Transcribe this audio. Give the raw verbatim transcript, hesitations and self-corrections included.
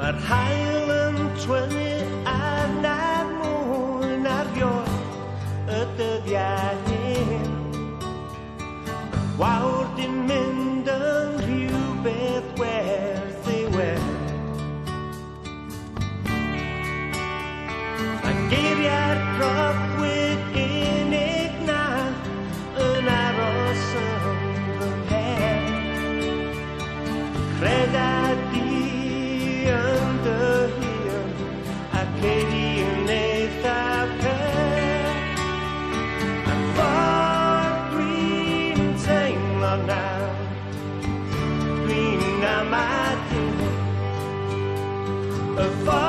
Mae'r hael yn twynnu a nad mwy na'r ioe y dyddiau hyn. Y gwawr di'n mynd yn rhywbeth werth ei weld. Mae geiriau'r proffwyd unig na yn aros yn fy mhen. Creda di yn dy hun ac ei yn eithaf pell. A ffordd dwi'n teimlo nawr, dwi'n amadyn y ffordd